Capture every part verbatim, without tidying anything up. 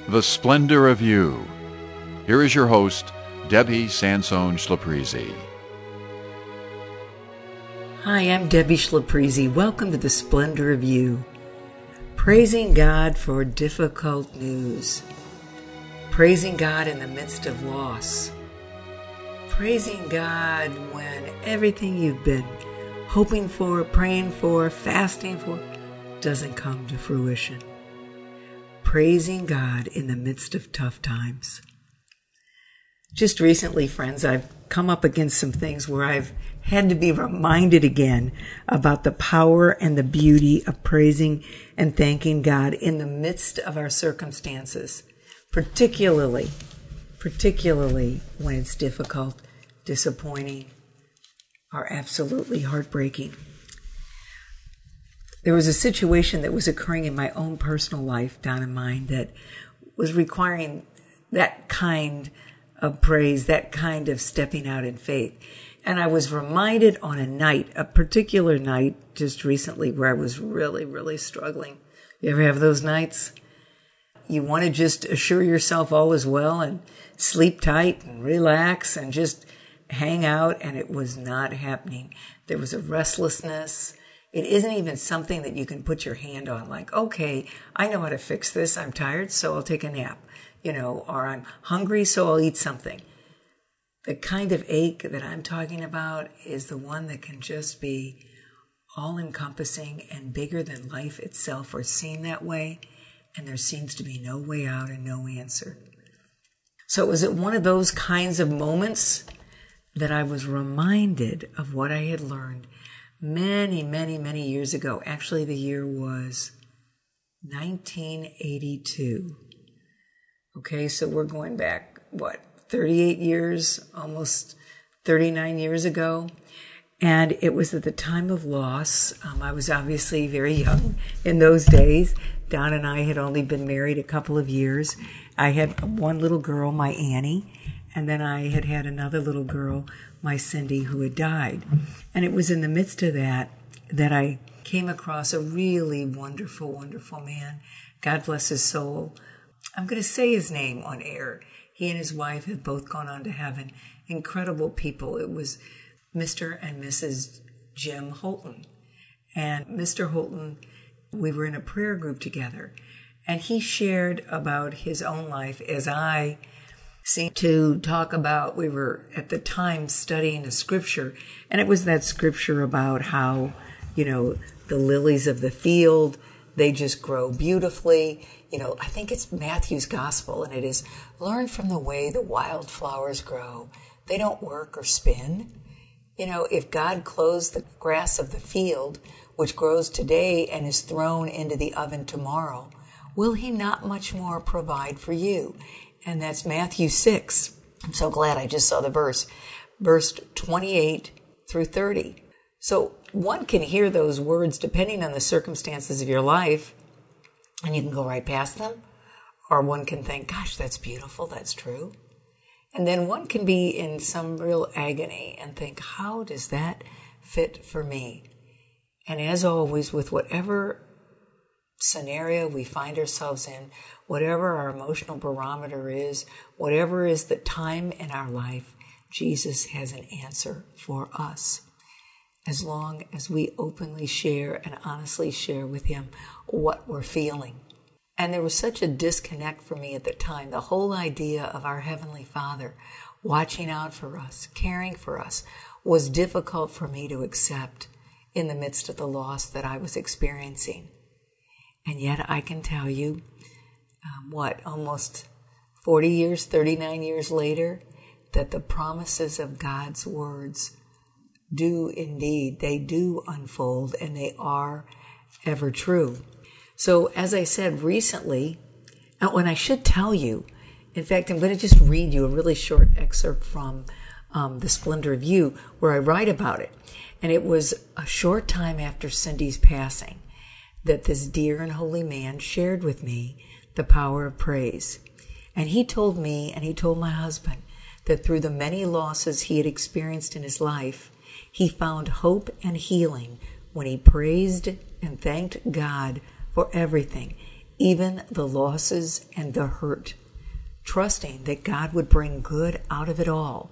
The Splendor of You. Here is your host, Debbie Sansone Schlaprizi. Hi, I'm Debbie Schlaprizi. Welcome to The Splendor of You. Praising God for difficult news. Praising God in the midst of loss. Praising God when everything you've been hoping for, praying for, fasting for doesn't come to fruition. Praising God in the midst of tough times. Just recently, friends, I've come up against some things where I've had to be reminded again about the power and the beauty of praising and thanking God in the midst of our circumstances, particularly, particularly when it's difficult, disappointing, or absolutely heartbreaking. There was a situation that was occurring in my own personal life, down in mine, that was requiring that kind of praise, that kind of stepping out in faith. And I was reminded on a night, a particular night just recently, where I was really, really struggling. You ever have those nights? You want to just assure yourself all is well and sleep tight and relax and just hang out, and it was not happening. There was a restlessness. It isn't even something that you can put your hand on, like, okay, I know how to fix this. I'm tired, so I'll take a nap, you know, or I'm hungry, so I'll eat something. The kind of ache that I'm talking about is the one that can just be all-encompassing and bigger than life itself, or seen that way, and there seems to be no way out and no answer. So it was at one of those kinds of moments that I was reminded of what I had learned many, many, many years ago. Actually, the year was nineteen eighty-two. Okay, so we're going back, what, thirty-eight years, almost thirty-nine years ago. And it was at the time of loss. Um, I was obviously very young in those days. Don and I had only been married a couple of years. I had one little girl, my Annie, and then I had had another little girl, my Cindy, who had died. And it was in the midst of that that I came across a really wonderful, wonderful man. God bless his soul. I'm going to say his name on air. He and his wife had both gone on to heaven. Incredible people. It was Mister and Missus Jim Holton. And Mister Holton, we were in a prayer group together, and he shared about his own life as I seemed to talk about. We were at the time studying a scripture, and it was that scripture about how, you know, the lilies of the field, they just grow beautifully. You know, I think it's Matthew's gospel, and it is, learn from the way the wildflowers grow. They don't work or spin. You know, if God clothes the grass of the field, which grows today and is thrown into the oven tomorrow, will he not much more provide for you? And that's Matthew six. I'm so glad I just saw the verse. Verse twenty-eight through thirty. So one can hear those words depending on the circumstances of your life, and you can go right past them. Or one can think, gosh, that's beautiful, that's true. And then one can be in some real agony and think, how does that fit for me? And as always, with whatever scenario we find ourselves in, whatever our emotional barometer is, whatever is the time in our life, Jesus has an answer for us. As long as we openly share and honestly share with him what we're feeling. And there was such a disconnect for me at the time. The whole idea of our Heavenly Father watching out for us, caring for us, was difficult for me to accept in the midst of the loss that I was experiencing. And yet I can tell you, um, what, almost forty years, thirty-nine years later, that the promises of God's words do indeed, they do unfold, and they are ever true. So as I said recently, and I should tell you, in fact, I'm going to just read you a really short excerpt from um, The Splendor of You, where I write about it. And it was a short time after Cindy's passing that this dear and holy man shared with me the power of praise. And he told me, and he told my husband, that through the many losses he had experienced in his life, he found hope and healing when he praised and thanked God for everything, even the losses and the hurt, trusting that God would bring good out of it all.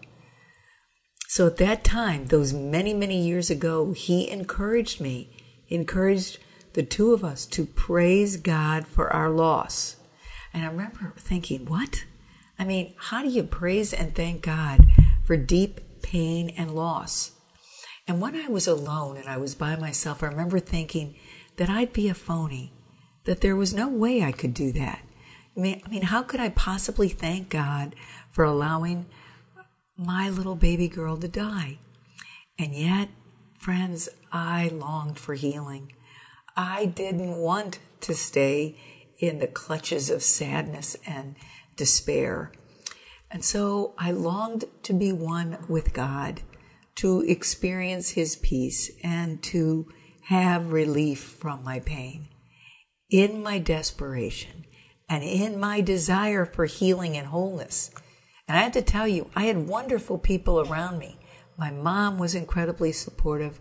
So at that time, those many, many years ago, he encouraged me, encouraged the two of us to praise God for our loss. And I remember thinking, what? I mean, how do you praise and thank God for deep pain and loss? And when I was alone and I was by myself, I remember thinking that I'd be a phony, that there was no way I could do that. I mean, I mean, how could I possibly thank God for allowing my little baby girl to die? And yet, friends, I longed for healing. I didn't want to stay in the clutches of sadness and despair. And so I longed to be one with God, to experience his peace and to have relief from my pain. In my desperation and in my desire for healing and wholeness. And I have to tell you, I had wonderful people around me. My mom was incredibly supportive.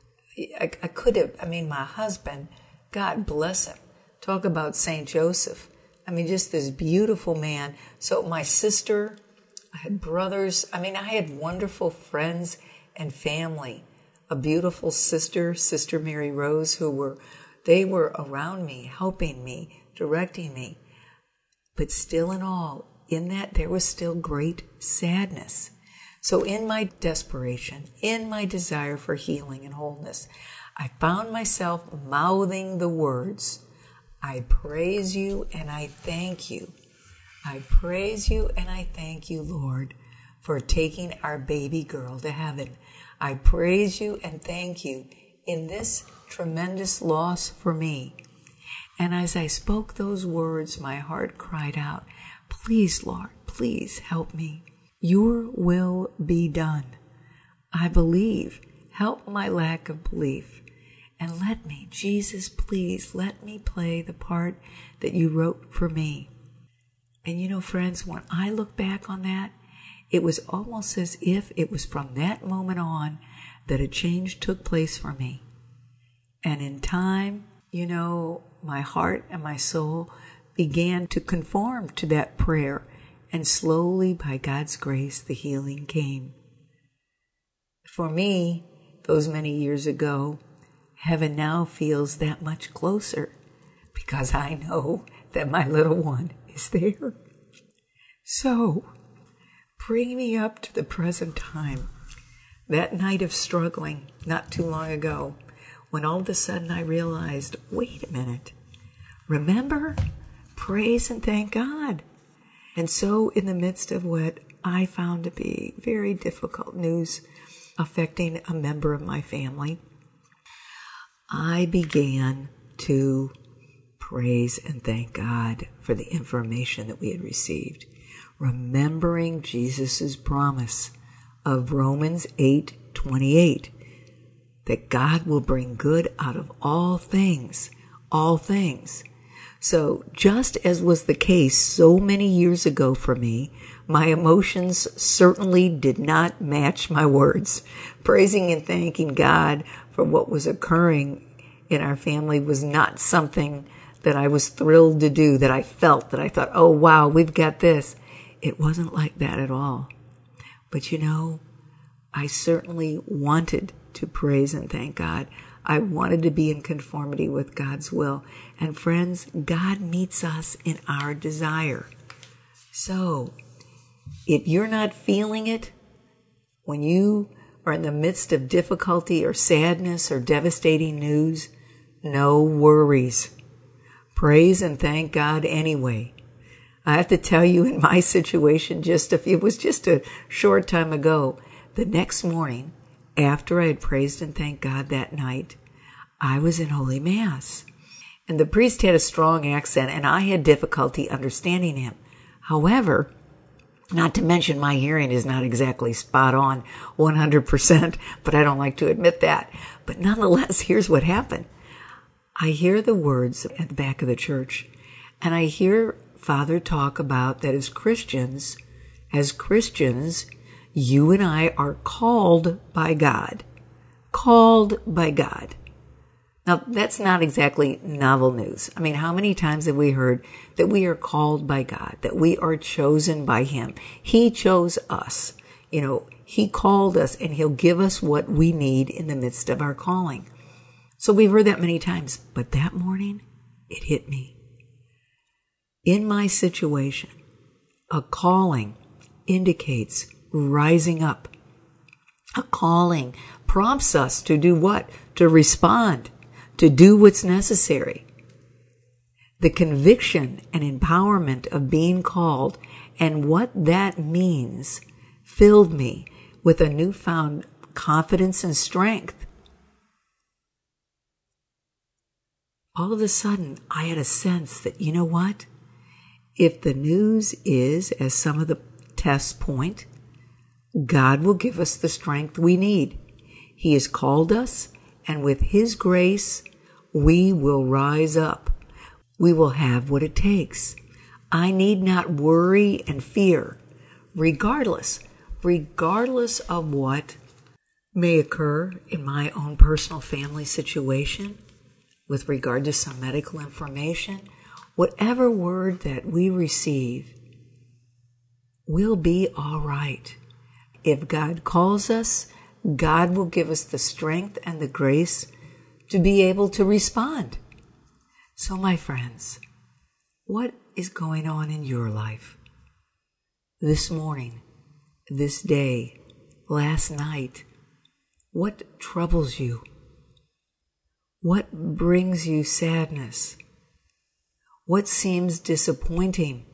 I, I could have, I mean, my husband, God bless him. Talk about Saint Joseph. I mean, just this beautiful man. So my sister, I had brothers. I mean, I had wonderful friends and family. A beautiful sister, Sister Mary Rose, who were, they were around me, helping me, directing me. But still in all, in that there was still great sadness. So in my desperation, in my desire for healing and wholeness, I found myself mouthing the words, I praise you and I thank you. I praise you and I thank you, Lord, for taking our baby girl to heaven. I praise you and thank you in this tremendous loss for me. And as I spoke those words, my heart cried out, please, Lord, please help me. Your will be done. I believe. Help my lack of belief. And let me, Jesus, please, let me play the part that you wrote for me. And you know, friends, when I look back on that, it was almost as if it was from that moment on that a change took place for me. And in time, you know, my heart and my soul began to conform to that prayer. And slowly, by God's grace, the healing came. For me, those many years ago, heaven now feels that much closer because I know that my little one is there. So, bring me up to the present time. That night of struggling not too long ago, when all of a sudden I realized, wait a minute, remember, praise and thank God. And so in the midst of what I found to be very difficult news affecting a member of my family, I began to praise and thank God for the information that we had received, remembering Jesus' promise of Romans eight twenty-eight, that God will bring good out of all things, all things. So just as was the case so many years ago for me, my emotions certainly did not match my words. Praising and thanking God for what was occurring in our family was not something that I was thrilled to do, that I felt, that I thought, oh, wow, we've got this. It wasn't like that at all. But you know, I certainly wanted to praise and thank God. I wanted to be in conformity with God's will. And friends, God meets us in our desire. So, if you're not feeling it, when you are in the midst of difficulty or sadness or devastating news, no worries. Praise and thank God anyway. I have to tell you, in my situation, just if it was just a short time ago, the next morning, after I had praised and thanked God that night, I was in Holy Mass. And the priest had a strong accent, and I had difficulty understanding him. However, not to mention my hearing is not exactly spot on one hundred percent, but I don't like to admit that. But nonetheless, here's what happened. I hear the words at the back of the church, and I hear Father talk about that as Christians, as Christians, you and I are called by God. Called by God. Now, that's not exactly novel news. I mean, how many times have we heard that we are called by God, that we are chosen by Him? He chose us. You know, He called us, and He'll give us what we need in the midst of our calling. So we've heard that many times. But that morning, it hit me. In my situation, a calling indicates rising up. A calling prompts us to do what? To respond, to do what's necessary. The conviction and empowerment of being called and what that means filled me with a newfound confidence and strength. All of a sudden, I had a sense that, you know what? If the news is, as some of the tests point, God will give us the strength we need. He has called us, and with His grace, we will rise up. We will have what it takes. I need not worry and fear, regardless, regardless of what may occur in my own personal family situation, with regard to some medical information. Whatever word that we receive, we'll be all right. If God calls us, God will give us the strength and the grace to be able to respond. So, my friends, what is going on in your life? This morning, this day, last night, what troubles you? What brings you sadness? What seems disappointing?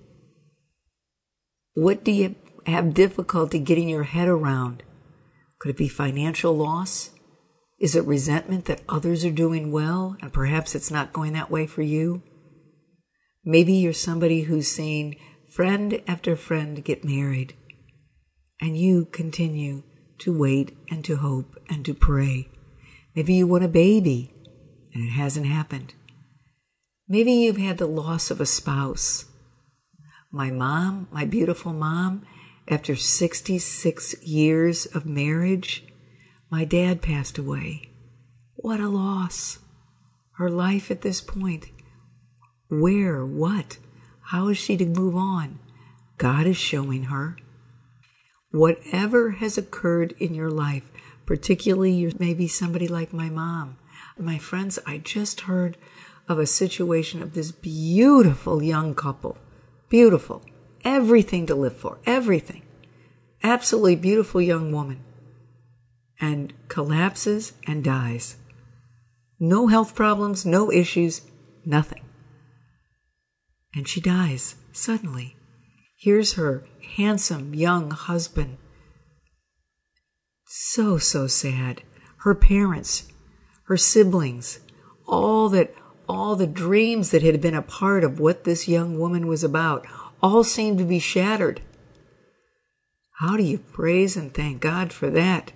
What do you have difficulty getting your head around? Could it be financial loss? Is it resentment that others are doing well and perhaps it's not going that way for you? Maybe you're somebody who's seen friend after friend get married, and you continue to wait and to hope and to pray. Maybe you want a baby and it hasn't happened. Maybe you've had the loss of a spouse. My mom, my beautiful mom, after sixty-six years of marriage, my dad passed away. What a loss. Her life at this point. Where? What? How is she to move on? God is showing her. Whatever has occurred in your life, particularly you may be somebody like my mom. My friends, I just heard of a situation of this beautiful young couple. Beautiful. Everything to live for. Everything. Absolutely beautiful young woman. And collapses and dies. No health problems, no issues, nothing. And she dies suddenly. Here's her handsome young husband. So, so sad. Her parents, her siblings, all that, all the dreams that had been a part of what this young woman was about, all seemed to be shattered. How do you praise and thank God for that?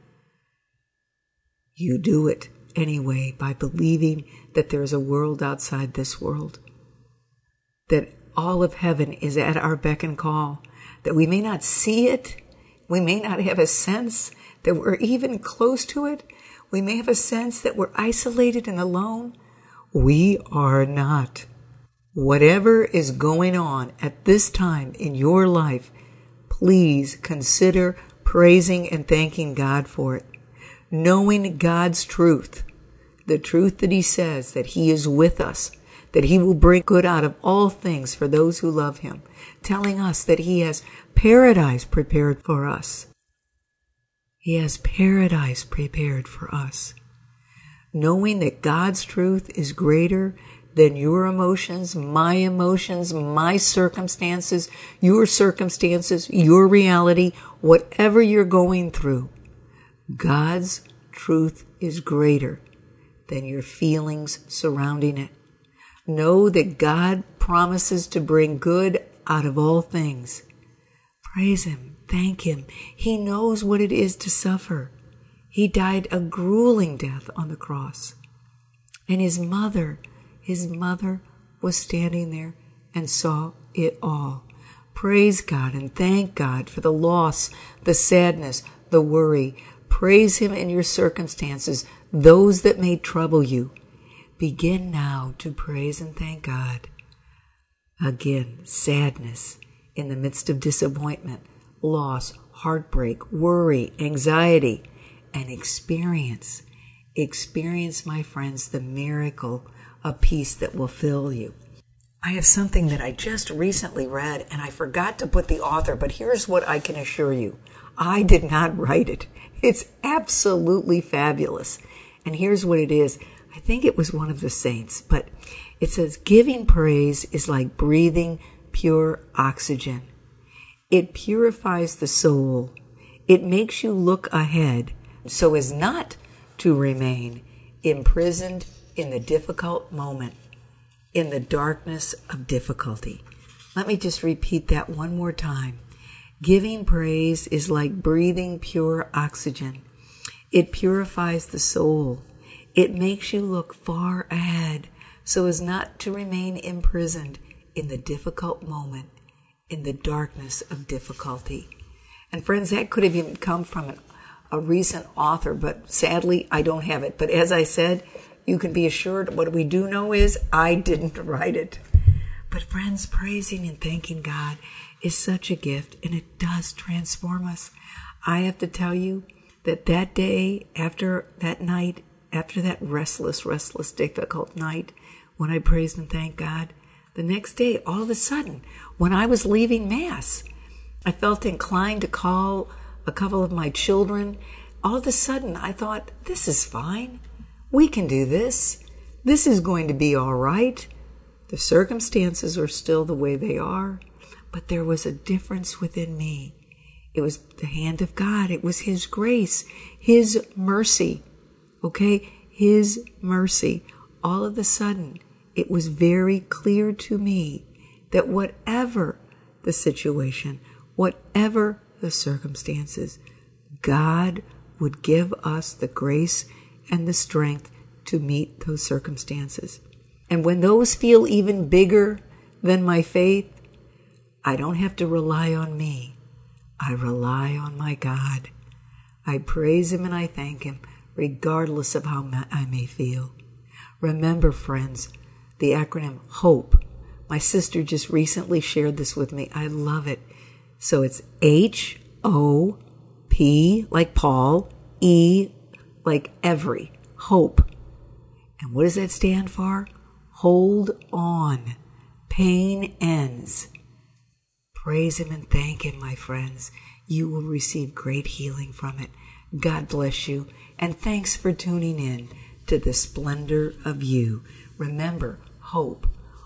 You do it anyway by believing that there's a world outside this world, that all of heaven is at our beck and call, that we may not see it, we may not have a sense that we're even close to it, we may have a sense that we're isolated and alone. We are not. Whatever is going on at this time in your life, please consider praising and thanking God for it. Knowing God's truth, the truth that He says that He is with us, that He will bring good out of all things for those who love Him, telling us that He has paradise prepared for us. He has paradise prepared for us. Knowing that God's truth is greater than your emotions, my emotions, my circumstances, your circumstances, your reality, whatever you're going through, God's truth is greater than your feelings surrounding it. Know that God promises to bring good out of all things. Praise Him. Thank Him. He knows what it is to suffer. He died a grueling death on the cross. And His mother, His mother was standing there and saw it all. Praise God and thank God for the loss, the sadness, the worry. Praise Him in your circumstances, those that may trouble you. Begin now to praise and thank God. Again, sadness in the midst of disappointment, loss, heartbreak, worry, anxiety, and experience. Experience, my friends, the miracle of peace that will fill you. I have something that I just recently read, and I forgot to put the author, but here's what I can assure you. I did not write it. It's absolutely fabulous. And here's what it is. I think it was one of the saints, but it says, giving praise is like breathing pure oxygen. It purifies the soul. It makes you look ahead so as not to remain imprisoned in the difficult moment, in the darkness of difficulty. Let me just repeat that one more time. Giving praise is like breathing pure oxygen. It purifies the soul. It makes you look far ahead so as not to remain imprisoned in the difficult moment, in the darkness of difficulty. And friends, that could have even come from an, a recent author, but sadly, I don't have it. But as I said, you can be assured what we do know is I didn't write it. But friends, praising and thanking God is such a gift, and it does transform us. I have to tell you that that day, after that night, after that restless, restless, difficult night, when I praised and thanked God, the next day, all of a sudden, when I was leaving Mass, I felt inclined to call a couple of my children. All of a sudden, I thought, this is fine. We can do this. This is going to be all right. The circumstances are still the way they are, but there was a difference within me. It was the hand of God. It was His grace, His mercy. Okay, His mercy. All of a sudden, it was very clear to me that whatever the situation, whatever the circumstances, God would give us the grace and the strength to meet those circumstances. And when those feel even bigger than my faith, I don't have to rely on me. I rely on my God. I praise Him and I thank Him, regardless of how I may feel. Remember, friends, the acronym HOPE. My sister just recently shared this with me. I love it. So it's H O P, like Paul, E, like every, hope. And what does that stand for? Hold on. Pain ends. Praise Him and thank Him, my friends. You will receive great healing from it. God bless you. And thanks for tuning in to the Splendor of You. Remember, hope.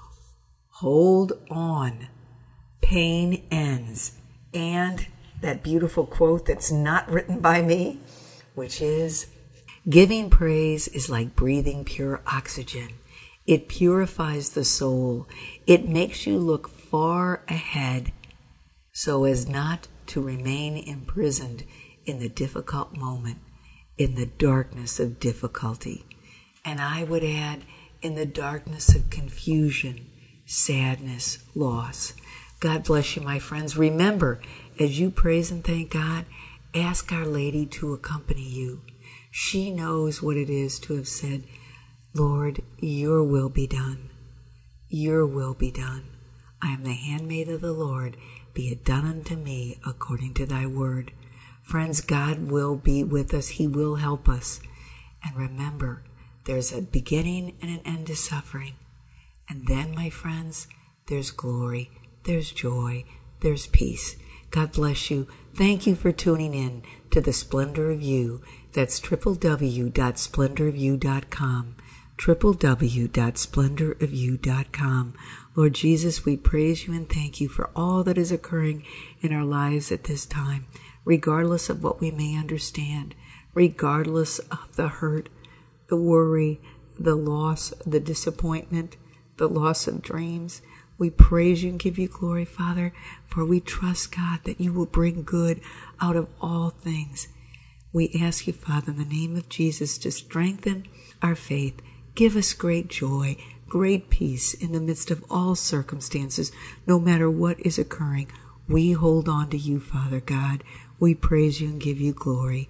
Hold on. Pain ends. And that beautiful quote that's not written by me, which is, giving praise is like breathing pure oxygen. It purifies the soul. It makes you look far ahead so as not to remain imprisoned in the difficult moment, in the darkness of difficulty. And I would add, in the darkness of confusion, sadness, loss. God bless you, my friends. Remember, as you praise and thank God, ask Our Lady to accompany you. She knows what it is to have said, Lord, your will be done. Your will be done. I am the handmaid of the Lord. Be it done unto me according to thy word. Friends, God will be with us. He will help us. And remember, there's a beginning and an end to suffering. And then, my friends, there's glory, there's joy, there's peace. God bless you. Thank you for tuning in to the Splendor of You. That's w w w dot splendor of you dot com. w w w dot splendor of you dot com. Lord Jesus, we praise you and thank you for all that is occurring in our lives at this time, regardless of what we may understand, regardless of the hurt, the worry, the loss, the disappointment, the loss of dreams. We praise you and give you glory, Father, for we trust, God, that you will bring good out of all things. We ask you, Father, in the name of Jesus, to strengthen our faith. Give us great joy, great peace in the midst of all circumstances, no matter what is occurring. We hold on to you, Father God. We praise you and give you glory.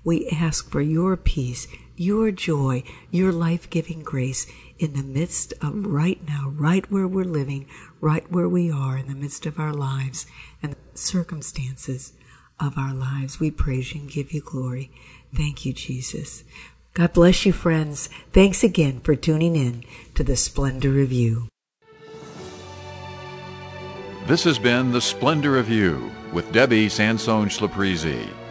We ask for your peace, your joy, your life-giving grace in the midst of right now, right where we're living, right where we are in the midst of our lives and the circumstances of our lives. We praise you and give you glory. Thank you, Jesus. God bless you, friends. Thanks again for tuning in to The Splendor of You. This has been The Splendor of You with Debbie Sansone Schlaprizi.